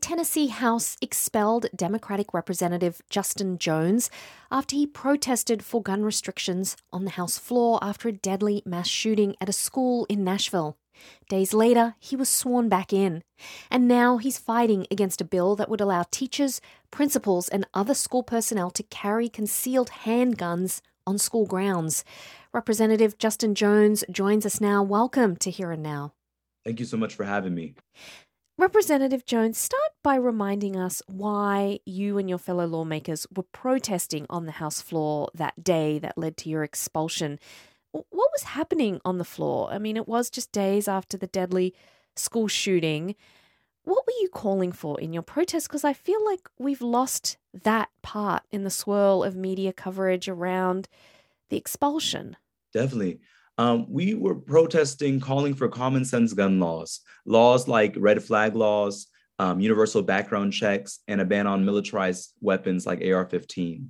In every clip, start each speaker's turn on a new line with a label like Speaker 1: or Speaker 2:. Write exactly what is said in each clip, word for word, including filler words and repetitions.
Speaker 1: Tennessee House expelled Democratic Representative Justin Jones after he protested for gun restrictions on the House floor after a deadly mass shooting at a school in Nashville. Days later, he was sworn back in. And now he's fighting against a bill that would allow teachers, principals, and other school personnel to carry concealed handguns on school grounds. Representative Justin Jones joins us now. Welcome to Here and Now.
Speaker 2: Thank you so much for having me.
Speaker 1: Representative Jones, start by reminding us why you and your fellow lawmakers were protesting on the House floor that day that led to your expulsion. What was happening on the floor? I mean, it was just days after the deadly school shooting. What were you calling for in your protest? Because I feel like we've lost that part in the swirl of media coverage around the expulsion.
Speaker 2: Definitely. Um, we were protesting, calling for common sense gun laws, laws like red flag laws, um, universal background checks, and a ban on militarized weapons like A R fifteen.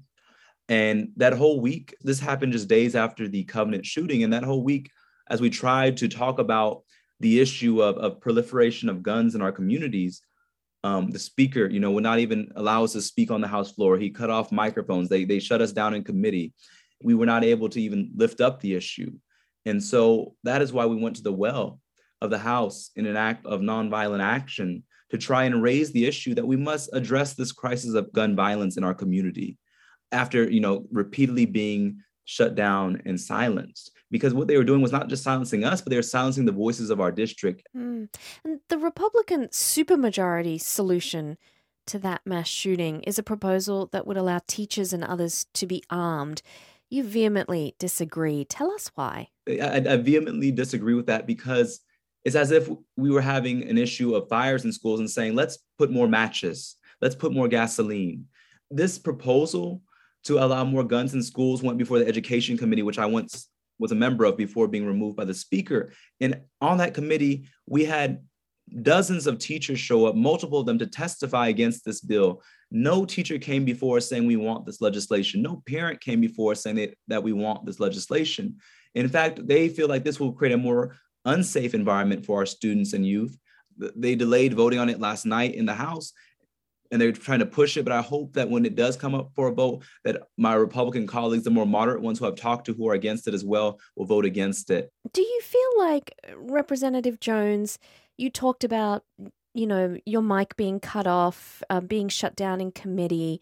Speaker 2: And that whole week, this happened just days after the Covenant shooting. And that whole week, as we tried to talk about the issue of, of proliferation of guns in our communities, um, the speaker, you know, would not even allow us to speak on the House floor. He cut off microphones. They, they shut us down in committee. We were not able to even lift up the issue. And so that is why we went to the well of the House in an act of nonviolent action to try and raise the issue that we must address this crisis of gun violence in our community after, you know, repeatedly being shut down and silenced. Because what they were doing was not just silencing us, but they were silencing the voices of our district.
Speaker 1: Mm. And the Republican supermajority solution to that mass shooting is a proposal that would allow teachers and others to be armed. You vehemently disagree. Tell us why.
Speaker 2: I, I vehemently disagree with that because it's as if we were having an issue of fires in schools and saying, let's put more matches, let's put more gasoline. This proposal to allow more guns in schools went before the Education Committee, which I once was a member of before being removed by the speaker. And on that committee, we had dozens of teachers show up, multiple of them to testify against this bill. No teacher came before us saying we want this legislation. No parent came before us saying that, that we want this legislation. In fact, they feel like this will create a more unsafe environment for our students and youth. They delayed voting on it last night in the House, and they're trying to push it. But I hope that when it does come up for a vote, that my Republican colleagues, the more moderate ones who I've talked to who are against it as well, will vote against it.
Speaker 1: Do you feel like, Representative Jones, you talked about, you know, your mic being cut off, uh, being shut down in committee.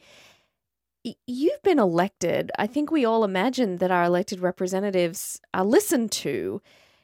Speaker 1: Y- you've been elected. I think we all imagine that our elected representatives are listened to.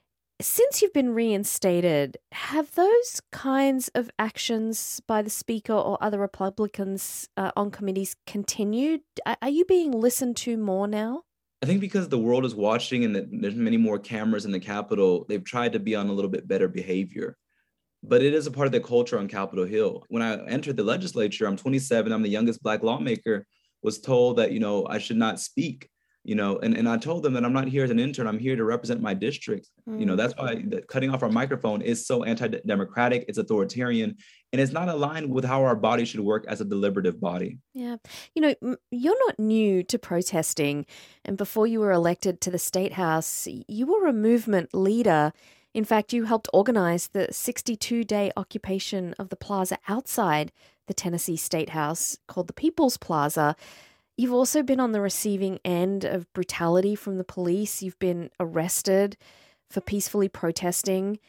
Speaker 1: Since you've been reinstated, have those kinds of actions by the Speaker or other Republicans uh, on committees continued? Are, are you being listened to more now?
Speaker 2: I think because the world is watching and that there's many more cameras in the Capitol, they've tried to be on a little bit better behavior. But it is a part of the culture on Capitol Hill. When I entered the legislature, I'm twenty-seven, I'm the youngest Black lawmaker, was told that, you know, I should not speak, you know, and, and I told them that I'm not here as an intern, I'm here to represent my district. Mm. You know, that's why the, cutting off our microphone is so anti-democratic, it's authoritarian, and it's not aligned with how our body should work as a deliberative body.
Speaker 1: Yeah. You know, you're not new to protesting. And before you were elected to the State House, you were a movement leader. In fact, you helped organize the sixty-two day occupation of the plaza outside the Tennessee State House called the People's Plaza. You've also been on the receiving end of brutality from the police. You've been arrested for peacefully protesting.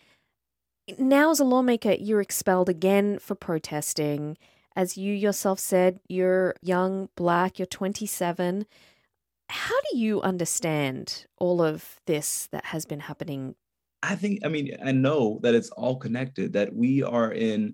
Speaker 1: Now, as a lawmaker, you're expelled again for protesting. As you yourself said, you're young, Black, you're twenty-seven. How do you understand all of this that has been happening?
Speaker 2: I think, I mean, I know that it's all connected, that we are in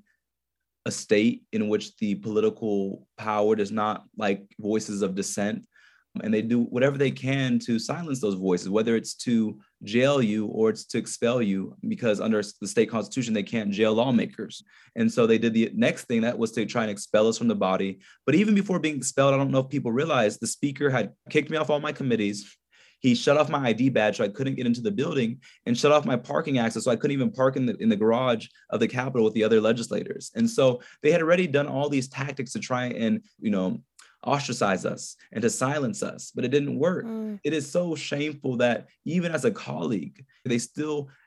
Speaker 2: a state in which the political power does not like voices of dissent. And they do whatever they can to silence those voices, whether it's to jail you or it's to expel you, because under the state constitution, they can't jail lawmakers. And so they did the next thing, that was to try and expel us from the body. But even before being expelled, I don't know if people realize the speaker had kicked me off all my committees. He shut off my I D badge so I couldn't get into the building, and shut off my parking access so I couldn't even park in the, in the garage of the Capitol with the other legislators. And so they had already done all these tactics to try and, you know, ostracize us and to silence us, but it didn't work. Mm. It is so shameful that even as a colleague, they still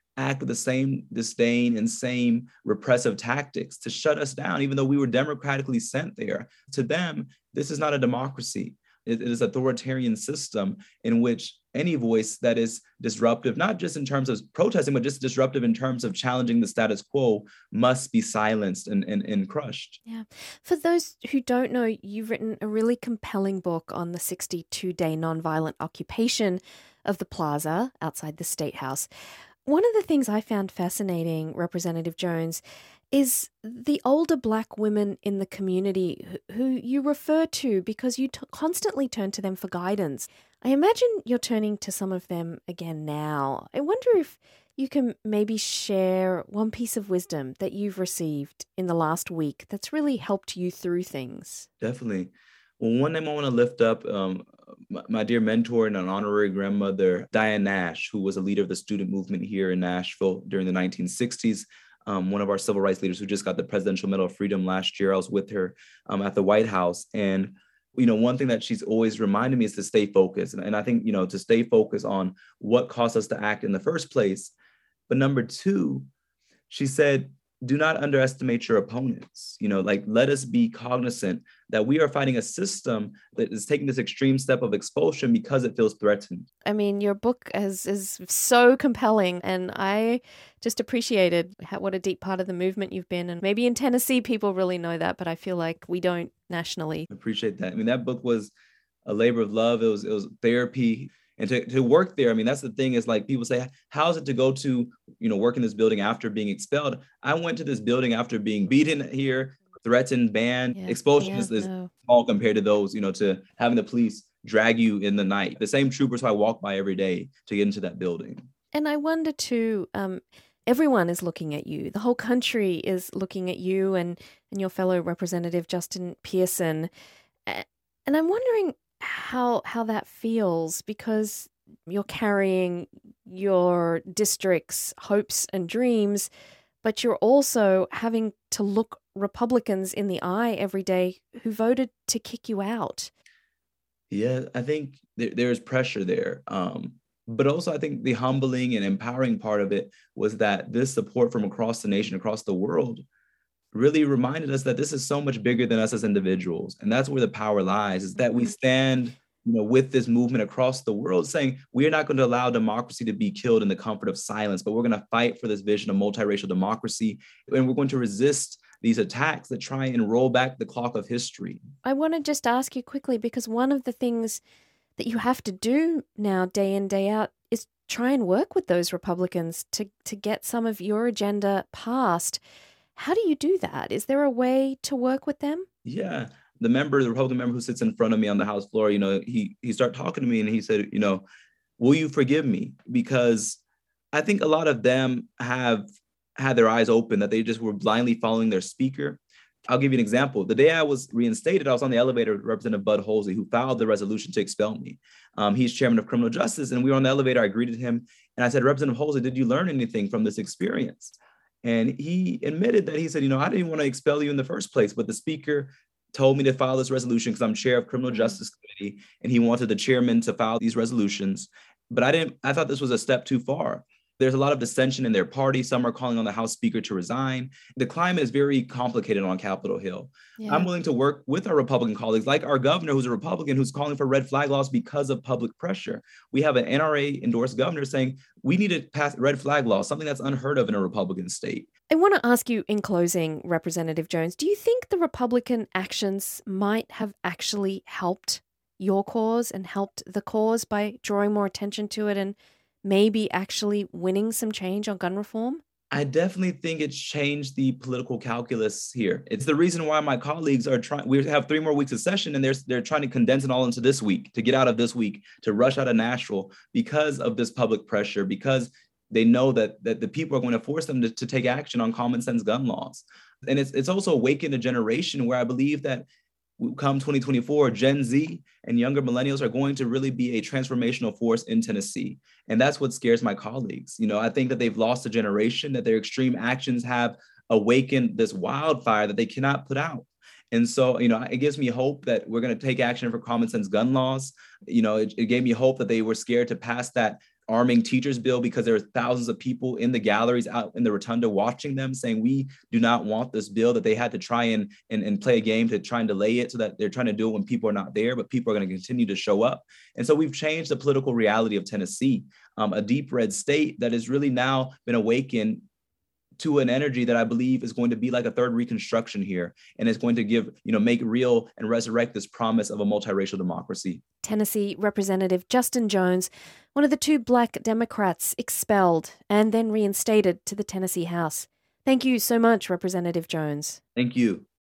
Speaker 2: act with the same disdain and same repressive tactics to shut us down, even though we were democratically sent there. To them, this is not a democracy. It is an authoritarian system in which any voice that is disruptive, not just in terms of protesting, but just disruptive in terms of challenging the status quo, must be silenced and, and, and crushed.
Speaker 1: Yeah. For those who don't know, you've written a really compelling book on the sixty-two day nonviolent occupation of the plaza outside the State House. One of the things I found fascinating, Representative Jones, is the older Black women in the community who you refer to because you t- constantly turn to them for guidance. I imagine you're turning to some of them again now. I wonder if you can maybe share one piece of wisdom that you've received in the last week that's really helped you through things.
Speaker 2: Definitely. Well, one name I want to lift up, um, my, my dear mentor and an honorary grandmother, Diane Nash, who was a leader of the student movement here in Nashville during the nineteen sixties. Um, one of our civil rights leaders who just got the Presidential Medal of Freedom last year. I was with her um, at the White House. And, you know, one thing that she's always reminded me is to stay focused. And, and I think, you know, to stay focused on what caused us to act in the first place. But number two, she said, do not underestimate your opponents. You know, like, let us be cognizant that we are fighting a system that is taking this extreme step of expulsion because it feels threatened.
Speaker 1: I mean, your book is, is so compelling, and I just appreciated how, what a deep part of the movement you've been. And maybe in Tennessee, people really know that, but I feel like we don't nationally.
Speaker 2: I appreciate that. I mean, that book was a labor of love. It was, it was therapy. And to, to work there, I mean, that's the thing is like people say, how's it to go to, you know, work in this building after being expelled? I went to this building after being beaten here, threatened, banned. Yeah, Expulsion yeah, is, is no. small compared to those, you know, to having the police drag you in the night. The same troopers who I walk by every day to get into that building.
Speaker 1: And I wonder too, um, everyone is looking at you. The whole country is looking at you and, and your fellow Representative Justin Pearson. And I'm wondering how how that feels, because you're carrying your district's hopes and dreams, but you're also having to look Republicans in the eye every day who voted to kick you out.
Speaker 2: Yeah, I think there, there's pressure there. Um, but also I think the humbling and empowering part of it was that this support from across the nation, across the world, really reminded us that this is so much bigger than us as individuals. And that's where the power lies, is that we stand, you know, with this movement across the world saying, we're not going to allow democracy to be killed in the comfort of silence, but we're going to fight for this vision of multiracial democracy. And we're going to resist these attacks that try and roll back the clock of history.
Speaker 1: I want to just ask you quickly, because one of the things that you have to do now, day in, day out, is try and work with those Republicans to, to get some of your agenda passed. How do you do that? Is there a way to work with them?
Speaker 2: Yeah. The member, the Republican member who sits in front of me on the House floor, you know, he he started talking to me and he said, you know, will you forgive me? Because I think a lot of them have had their eyes open, that they just were blindly following their speaker. I'll give you an example. The day I was reinstated, I was on the elevator with Representative Bud Holsey, who filed the resolution to expel me. Um, he's chairman of criminal justice. And we were on the elevator. I greeted him and I said, Representative Holsey, did you learn anything from this experience? And he admitted that he said, you know, I didn't want to expel you in the first place, but the speaker told me to file this resolution because I'm chair of criminal justice committee, and he wanted the chairman to file these resolutions. But I didn't, I thought this was a step too far. There's a lot of dissension in their party. Some are calling on the House Speaker to resign. The climate is very complicated on Capitol Hill. Yeah. I'm willing to work with our Republican colleagues, like our governor, who's a Republican, who's calling for red flag laws because of public pressure. We have an N R A-endorsed governor saying we need to pass red flag laws, something that's unheard of in a Republican state.
Speaker 1: I want to ask you in closing, Representative Jones, do you think the Republican actions might have actually helped your cause and helped the cause by drawing more attention to it and maybe actually winning some change on gun reform?
Speaker 2: I definitely think it's changed the political calculus here. It's the reason why my colleagues are trying, we have three more weeks of session and they're, they're trying to condense it all into this week, to get out of this week, to rush out of Nashville because of this public pressure, because they know that, that the people are going to force them to, to take action on common sense gun laws. And it's, it's also awakened a generation where I believe that come twenty twenty-four, Gen Z and younger millennials are going to really be a transformational force in Tennessee. And that's what scares my colleagues. You know, I think that they've lost a generation, that their extreme actions have awakened this wildfire that they cannot put out. And so, you know, it gives me hope that we're going to take action for common sense gun laws. You know, it, it gave me hope that they were scared to pass that arming teachers bill because there are thousands of people in the galleries out in the rotunda watching them saying we do not want this bill, that they had to try and, and, and play a game to try and delay it so that they're trying to do it when people are not there, but people are going to continue to show up. And so we've changed the political reality of Tennessee, um, a deep red state that has really now been awakened to an energy that I believe is going to be like a third Reconstruction here, and it's going to give, you know, make real and resurrect this promise of a multiracial democracy.
Speaker 1: Tennessee Representative Justin Jones, one of the two black Democrats expelled and then reinstated to the Tennessee House. Thank you so much, Representative Jones.
Speaker 2: Thank you.